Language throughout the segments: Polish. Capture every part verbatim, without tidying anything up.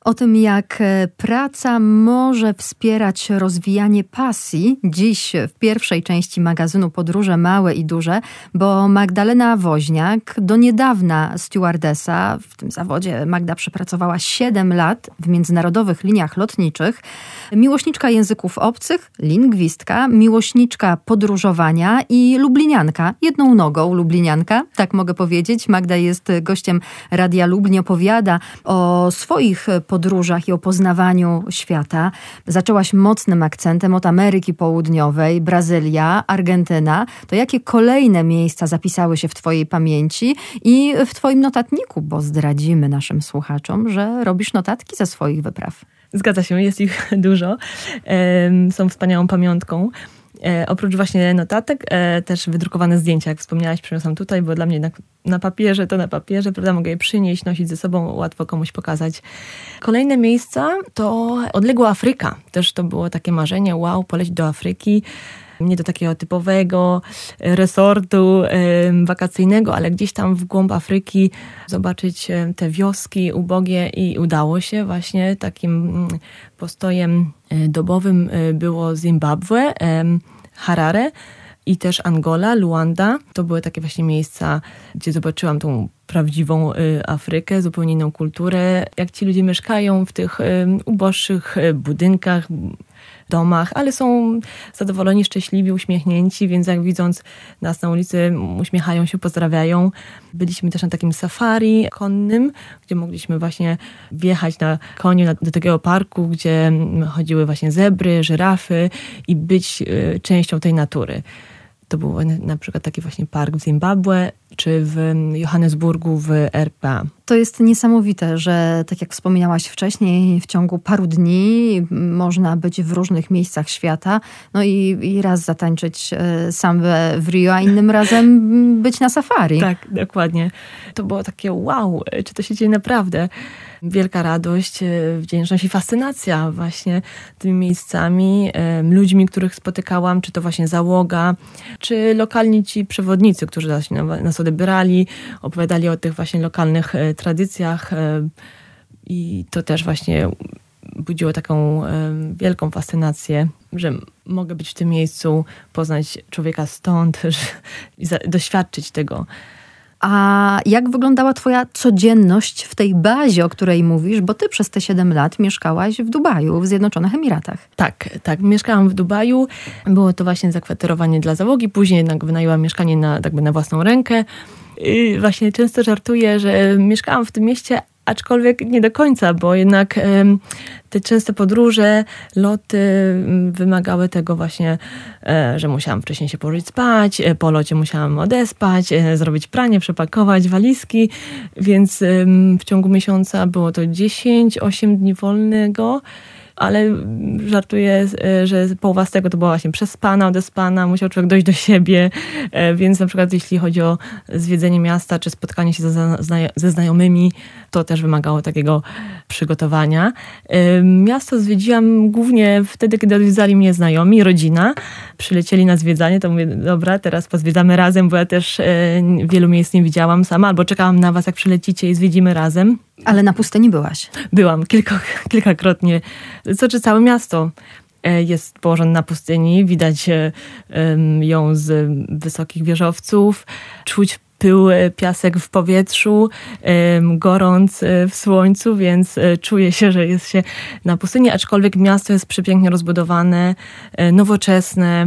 O tym, jak praca może wspierać rozwijanie pasji, dziś w pierwszej części magazynu Podróże Małe i Duże, bo Magdalena Woźniak, do niedawna stewardesa, w tym zawodzie Magda przepracowała siedem lat w międzynarodowych liniach lotniczych, miłośniczka języków obcych, lingwistka, miłośniczka podróżowania i lublinianka, jedną nogą lublinianka, tak mogę powiedzieć. Magda jest gościem Radia Lublin, opowiada o swoich podróżach i o poznawaniu świata. Zaczęłaś mocnym akcentem od Ameryki Południowej, Brazylia, Argentyna. To jakie kolejne miejsca zapisały się w twojej pamięci i w twoim notatniku? Bo zdradzimy naszym słuchaczom, że robisz notatki ze swoich wypraw. Zgadza się, jest ich dużo. Są wspaniałą pamiątką. E, oprócz właśnie notatek, e, też wydrukowane zdjęcia, jak wspomniałaś, przyniosłam tutaj, bo dla mnie jednak na papierze to na papierze, prawda, mogę je przynieść, nosić ze sobą, łatwo komuś pokazać. Kolejne miejsca to odległa Afryka. Też to było takie marzenie, wow, polecieć do Afryki. Nie do takiego typowego resortu e, wakacyjnego, ale gdzieś tam w głąb Afryki zobaczyć te wioski ubogie i udało się właśnie. Takim postojem dobowym było Zimbabwe, e, Harare i też Angola, Luanda. To były takie właśnie miejsca, gdzie zobaczyłam tą prawdziwą Afrykę, zupełnie inną kulturę. Jak ci ludzie mieszkają w tych uboższych budynkach, domach, ale są zadowoleni, szczęśliwi, uśmiechnięci, więc jak widząc nas na ulicy, uśmiechają się, pozdrawiają. Byliśmy też na takim safari konnym, gdzie mogliśmy właśnie wjechać na koniu do takiego parku, gdzie chodziły właśnie zebry, żyrafy i być częścią tej natury. To był na przykład taki właśnie park w Zimbabwe, czy w Johannesburgu w R P A. To jest niesamowite, że tak jak wspominałaś wcześniej, w ciągu paru dni można być w różnych miejscach świata, no i, i raz zatańczyć sambę w Rio, a innym razem być na safari. Tak, dokładnie. To było takie wow, czy to się dzieje naprawdę? Wielka radość, wdzięczność i fascynacja właśnie tymi miejscami, ludźmi, których spotykałam, czy to właśnie załoga, czy lokalni ci przewodnicy, którzy nas odebrali, opowiadali o tych właśnie lokalnych tradycjach i to też właśnie budziło taką wielką fascynację, że mogę być w tym miejscu, poznać człowieka stąd i doświadczyć tego. A jak wyglądała twoja codzienność w tej bazie, o której mówisz? Bo ty przez te siedem lat mieszkałaś w Dubaju, w Zjednoczonych Emiratach. Tak, tak. Mieszkałam w Dubaju. Było to właśnie zakwaterowanie dla załogi. Później jednak wynajęłam mieszkanie na, jakby na własną rękę. I właśnie często żartuję, że mieszkałam w tym mieście, aczkolwiek nie do końca, bo jednak um, te częste podróże, loty wymagały tego właśnie, e, że musiałam wcześniej się położyć spać, e, po locie musiałam odespać, e, zrobić pranie, przepakować walizki, więc e, w ciągu miesiąca było to dziesięć osiem dni wolnego, ale żartuję, że połowa z tego to była właśnie przespana, odespana, musiał człowiek dojść do siebie, więc na przykład jeśli chodzi o zwiedzenie miasta, czy spotkanie się ze, ze znajomymi, to też wymagało takiego przygotowania. Miasto zwiedziłam głównie wtedy, kiedy odwiedzali mnie znajomi, rodzina. Przylecieli na zwiedzanie, to mówię, dobra, teraz pozwiedzamy razem, bo ja też wielu miejsc nie widziałam sama, albo czekałam na was, jak przylecicie i zwiedzimy razem. Ale na pustyni byłaś? Byłam kilka, kilkakrotnie. Co czy całe miasto jest położone na pustyni. Widać ją z wysokich wieżowców. Czuć pył, piasek w powietrzu, gorąc w słońcu, więc czuje się, że jest się na pustyni. Aczkolwiek miasto jest przepięknie rozbudowane, nowoczesne,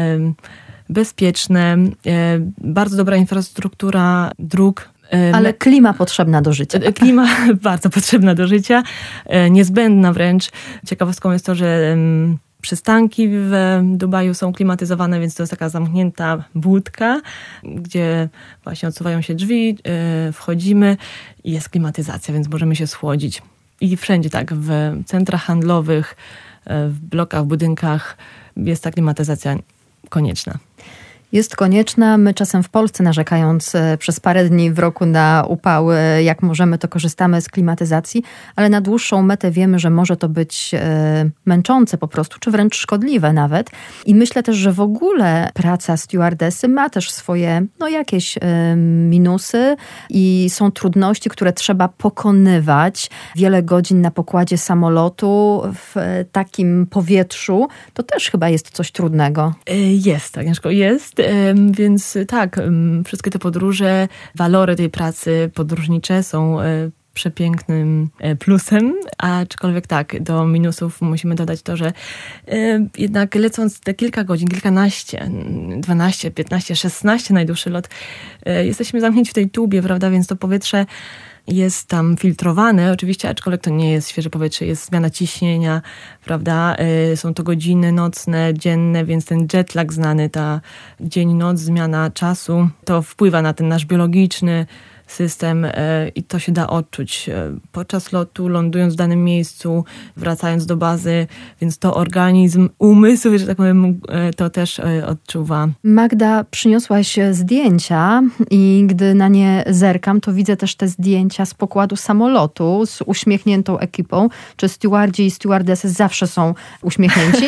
bezpieczne, bardzo dobra infrastruktura dróg. Ale klima potrzebna do życia. Klima bardzo potrzebna do życia, niezbędna wręcz. Ciekawostką jest to, że przystanki w Dubaju są klimatyzowane, więc to jest taka zamknięta budka, gdzie właśnie odsuwają się drzwi, wchodzimy i jest klimatyzacja, więc możemy się schłodzić. I wszędzie tak, w centrach handlowych, w blokach, w budynkach jest ta klimatyzacja konieczna. Jest konieczna. My czasem w Polsce, narzekając przez parę dni w roku na upały, jak możemy, to korzystamy z klimatyzacji, ale na dłuższą metę wiemy, że może to być e, męczące po prostu, czy wręcz szkodliwe nawet. I myślę też, że w ogóle praca stewardessy ma też swoje, no jakieś e, minusy i są trudności, które trzeba pokonywać. Wiele godzin na pokładzie samolotu w e, takim powietrzu, to też chyba jest coś trudnego. Jest, Agnieszko, jest. Więc tak, wszystkie te podróże, walory tej pracy podróżnicze są przepięknym plusem, aczkolwiek tak, do minusów musimy dodać to, że jednak lecąc te kilka godzin, kilkanaście, dwanaście, piętnaście, szesnaście najdłuższy lot, jesteśmy zamknięci w tej tubie, prawda, więc to powietrze jest tam filtrowane, oczywiście, aczkolwiek to nie jest świeże powietrze, jest zmiana ciśnienia, prawda, są to godziny nocne, dzienne, więc ten jetlag znany, ta dzień-noc, zmiana czasu, to wpływa na ten nasz biologiczny system i to się da odczuć podczas lotu, lądując w danym miejscu, wracając do bazy, więc to organizm, umysł, że tak powiem, to też odczuwa. Magda, przyniosłaś zdjęcia i gdy na nie zerkam, to widzę też te zdjęcia z pokładu samolotu z uśmiechniętą ekipą. Czy stewardzi i stewardessy zawsze są uśmiechnięci?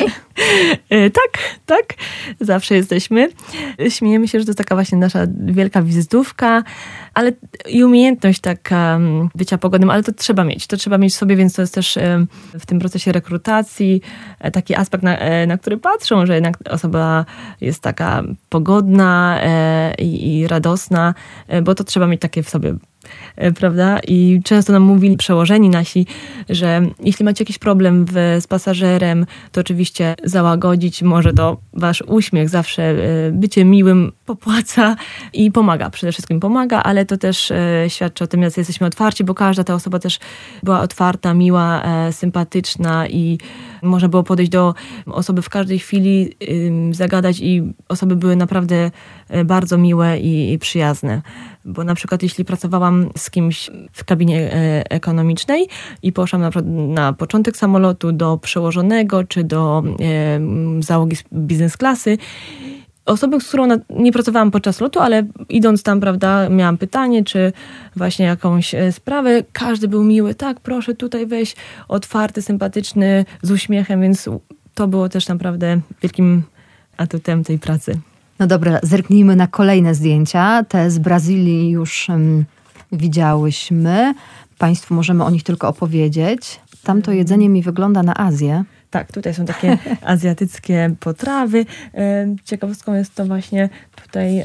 Tak, tak. Zawsze jesteśmy. Śmiejemy się, że to jest taka właśnie nasza wielka wizytówka, ale i umiejętność taka bycia pogodnym, ale to trzeba mieć. To trzeba mieć w sobie, więc to jest też w tym procesie rekrutacji taki aspekt, na, na który patrzą, że jednak osoba jest taka pogodna i, i radosna, bo to trzeba mieć takie w sobie, prawda? I często nam mówili przełożeni nasi, że jeśli macie jakiś problem w, z pasażerem, to oczywiście załagodzić może to wasz uśmiech, zawsze bycie miłym popłaca i pomaga, przede wszystkim pomaga, ale to też świadczy o tym, jak jesteśmy otwarci, bo każda ta osoba też była otwarta, miła, sympatyczna i można było podejść do osoby w każdej chwili, zagadać i osoby były naprawdę bardzo miłe i, i przyjazne. Bo na przykład jeśli pracowałam z kimś w kabinie ekonomicznej i poszłam na przykład na początek samolotu do przełożonego czy do e, załogi biznes klasy, osoby, z którą nie pracowałam podczas lotu, ale idąc tam, prawda, miałam pytanie, czy właśnie jakąś sprawę, każdy był miły, tak, proszę tutaj weź, otwarty, sympatyczny, z uśmiechem, więc to było też naprawdę wielkim atutem tej pracy. No dobra, zerknijmy na kolejne zdjęcia. Te z Brazylii już um, widziałyśmy. Państwu możemy o nich tylko opowiedzieć. Tamto jedzenie mi wygląda na Azję. Tak, tutaj są takie azjatyckie potrawy. Ciekawostką jest to właśnie tutaj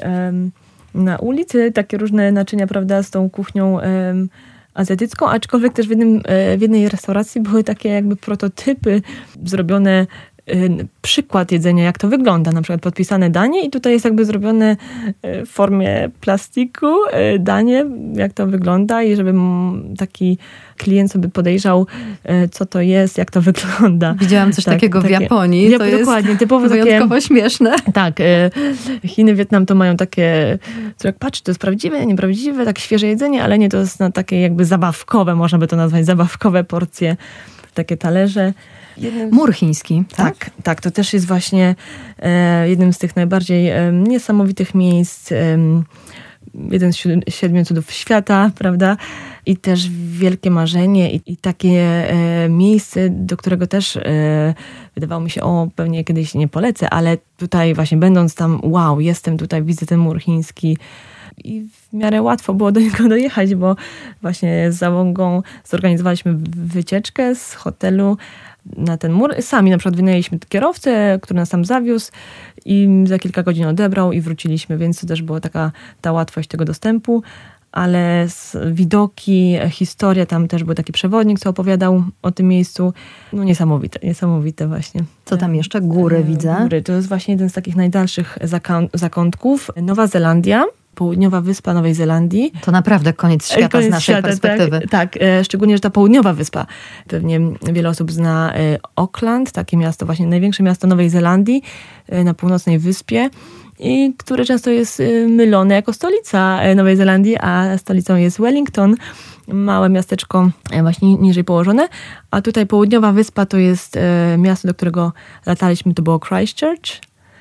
na ulicy takie różne naczynia, prawda, z tą kuchnią azjatycką, aczkolwiek też w, jednym, w jednej restauracji były takie jakby prototypy zrobione, przykład jedzenia, jak to wygląda, na przykład podpisane danie i tutaj jest jakby zrobione w formie plastiku danie, jak to wygląda i żeby taki klient sobie podejrzał, co to jest, jak to wygląda. Widziałam coś tak, takiego w takie, Japonii. Ja, to dokładnie, jest typowo wyjątkowo takie, śmieszne. Tak. Chiny, Wietnam to mają takie, co jak patrz, to jest prawdziwe, nieprawdziwe, tak świeże jedzenie, ale nie, to jest na takie jakby zabawkowe, można by to nazwać, zabawkowe porcje, takie talerze. Jednym... Mur chiński, tak? Tak, tak, to też jest właśnie e, jednym z tych najbardziej e, niesamowitych miejsc, e, jeden z siedmiu cudów świata, prawda? I też wielkie marzenie i, i takie e, miejsce, do którego też e, wydawało mi się, o, pewnie kiedyś nie polecę, ale tutaj właśnie będąc tam, wow, jestem tutaj, widzę ten mur chiński. I w miarę łatwo było do niego dojechać, bo właśnie z załogą zorganizowaliśmy wycieczkę z hotelu na ten mur. Sami na przykład wynajęliśmy kierowcę, który nas tam zawiózł i za kilka godzin odebrał i wróciliśmy, więc to też była taka ta łatwość tego dostępu, ale widoki, historia, tam też był taki przewodnik, co opowiadał o tym miejscu. No niesamowite, niesamowite właśnie. Co tam jeszcze? Góry e, widzę. Góry, to jest właśnie jeden z takich najdalszych zakąt, zakątków. Nowa Zelandia. Południowa wyspa Nowej Zelandii. To naprawdę koniec świata koniec z naszej świata, perspektywy. Tak, tak, szczególnie, że ta południowa wyspa. Pewnie wiele osób zna Auckland, takie miasto, właśnie największe miasto Nowej Zelandii na północnej wyspie, i które często jest mylone jako stolica Nowej Zelandii, a stolicą jest Wellington, małe miasteczko właśnie niżej położone, a tutaj południowa wyspa to jest miasto, do którego lataliśmy, to było Christchurch.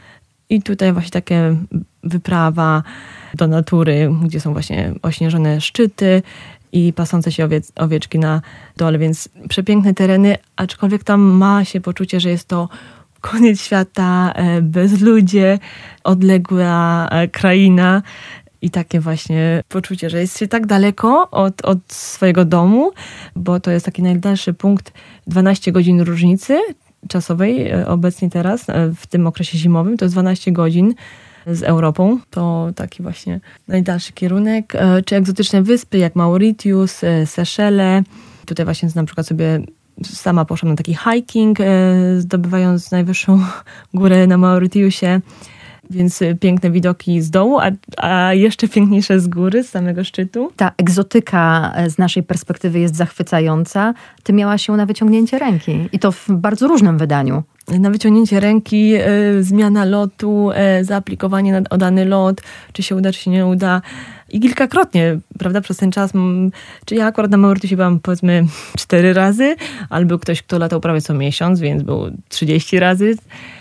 I tutaj właśnie takie wyprawa do natury, gdzie są właśnie ośnieżone szczyty i pasące się owiec, owieczki na dole, więc przepiękne tereny, aczkolwiek tam ma się poczucie, że jest to koniec świata, bezludzie, odległa kraina i takie właśnie poczucie, że jest się tak daleko od, od swojego domu, bo to jest taki najdalszy punkt, dwanaście godzin różnicy czasowej obecnie teraz, w tym okresie zimowym, to jest dwanaście godzin z Europą. To taki właśnie najdalszy kierunek. Czy egzotyczne wyspy jak Mauritius, Seszele. Tutaj właśnie na przykład sobie sama poszłam na taki hiking, zdobywając najwyższą górę na Mauritiusie. Więc piękne widoki z dołu, a, a jeszcze piękniejsze z góry, z samego szczytu. Ta egzotyka z naszej perspektywy jest zachwycająca. Ty miałaś ją na wyciągnięcie ręki i to w bardzo różnym wydaniu. Na wyciągnięcie ręki, y, zmiana lotu, y, zaaplikowanie na o dany lot, czy się uda, czy się nie uda. I kilkakrotnie, prawda, przez ten czas, m, czy ja akurat na Mauritiusie byłam powiedzmy cztery razy, albo ktoś, kto latał prawie co miesiąc, więc było trzydzieści razy.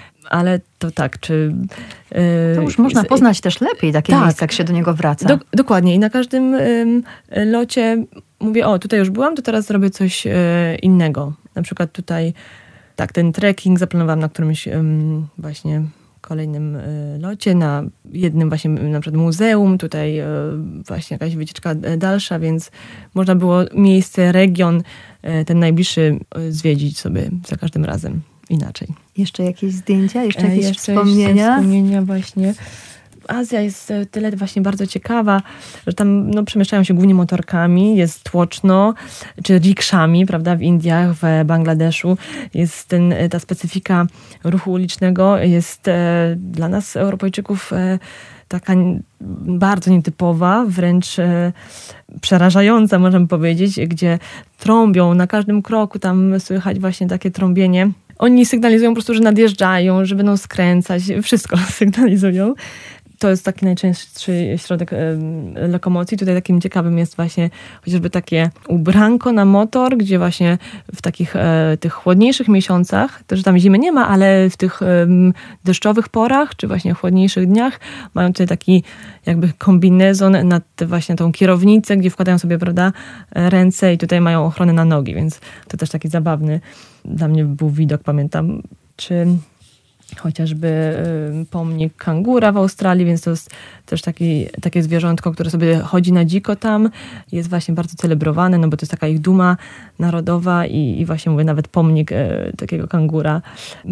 Ale to tak, czy... Yy, to już można poznać też lepiej takie tak, miejsce, jak się do niego wraca. Do, dokładnie. I na każdym ym, locie mówię, o, tutaj już byłam, to teraz zrobię coś yy, innego. Na przykład tutaj, tak, ten trekking zaplanowałam na którymś ym, właśnie kolejnym y, locie, na jednym właśnie na przykład muzeum, tutaj y, właśnie jakaś wycieczka dalsza, więc można było miejsce, region, y, ten najbliższy y, zwiedzić sobie za każdym razem. Inaczej. Jeszcze jakieś zdjęcia? Jeszcze jakieś jeszcze wspomnienia? Wspomnienia właśnie. Azja jest tyle właśnie bardzo ciekawa, że tam no, przemieszczają się głównie motorkami, jest tłoczno, czy rikszami, prawda, w Indiach, w Bangladeszu. Jest ten, ta specyfika ruchu ulicznego, jest e, dla nas, Europejczyków, e, taka bardzo nietypowa, wręcz e, przerażająca, możemy powiedzieć, gdzie trąbią na każdym kroku, tam słychać właśnie takie trąbienie. Oni sygnalizują po prostu, że nadjeżdżają, że będą skręcać, wszystko sygnalizują. To jest taki najczęstszy środek lokomocji. Tutaj takim ciekawym jest właśnie chociażby takie ubranko na motor, gdzie właśnie w takich e, tych chłodniejszych miesiącach, to że tam zimy nie ma, ale w tych e, deszczowych porach, czy właśnie chłodniejszych dniach mają tutaj taki jakby kombinezon nad właśnie tą kierownicę, gdzie wkładają sobie, prawda, ręce i tutaj mają ochronę na nogi, więc to też taki zabawny dla mnie był widok, pamiętam. Czy chociażby y, pomnik kangura w Australii, więc to jest też taki, takie zwierzątko, które sobie chodzi na dziko tam. Jest właśnie bardzo celebrowane, no bo to jest taka ich duma narodowa i, i właśnie mówię, nawet pomnik y, takiego kangura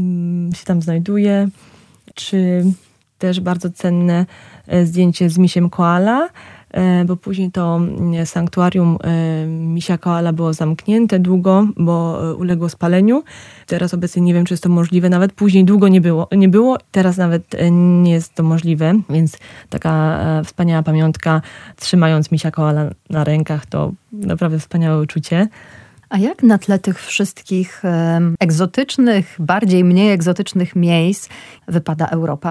y, się tam znajduje. Czy też bardzo cenne y, zdjęcie z misiem koala, bo później to sanktuarium misia koala było zamknięte długo, bo uległo spaleniu. Teraz obecnie nie wiem, czy jest to możliwe. Nawet później długo nie było. Nie było. Teraz nawet nie jest to możliwe, więc taka wspaniała pamiątka, trzymając misia koala na rękach, to naprawdę wspaniałe uczucie. A jak na tle tych wszystkich e, egzotycznych, bardziej mniej egzotycznych miejsc wypada Europa?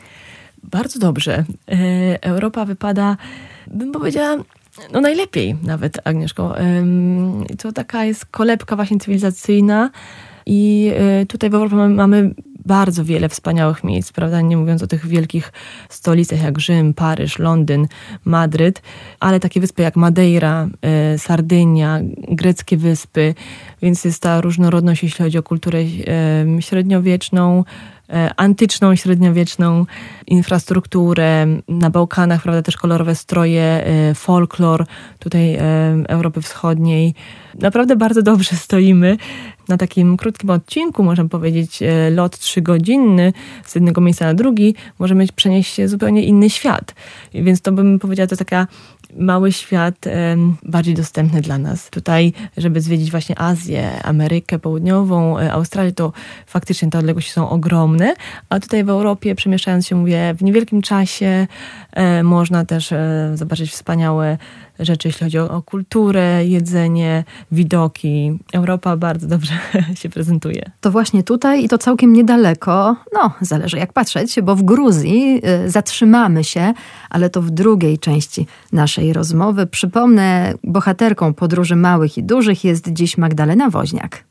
Bardzo dobrze. Europa wypada, bym powiedziała, no najlepiej nawet, Agnieszko. To taka jest kolebka właśnie cywilizacyjna i tutaj w Europie mamy bardzo wiele wspaniałych miejsc, prawda? Nie mówiąc o tych wielkich stolicach jak Rzym, Paryż, Londyn, Madryt, ale takie wyspy jak Madeira, Sardynia, greckie wyspy, więc jest ta różnorodność, jeśli chodzi o kulturę średniowieczną, antyczną, średniowieczną, infrastrukturę, na Bałkanach, prawda, też kolorowe stroje, folklor tutaj Europy Wschodniej. Naprawdę bardzo dobrze stoimy. Na takim krótkim odcinku, możemy powiedzieć, lot trzygodzinny z jednego miejsca na drugi, możemy przenieść się w zupełnie inny świat. Więc to bym powiedziała, to taka mały świat e, bardziej dostępny dla nas. Tutaj, żeby zwiedzić właśnie Azję, Amerykę Południową, e, Australię, to faktycznie te odległości są ogromne, a tutaj w Europie, przemieszczając się, mówię, w niewielkim czasie e, można też e, zobaczyć wspaniałe rzeczy, jeśli chodzi o, o kulturę, jedzenie, widoki. Europa bardzo dobrze się prezentuje. To właśnie tutaj i to całkiem niedaleko, no zależy jak patrzeć, bo w Gruzji y, zatrzymamy się, ale to w drugiej części naszej rozmowy. Przypomnę, bohaterką podróży małych i dużych jest dziś Magdalena Woźniak.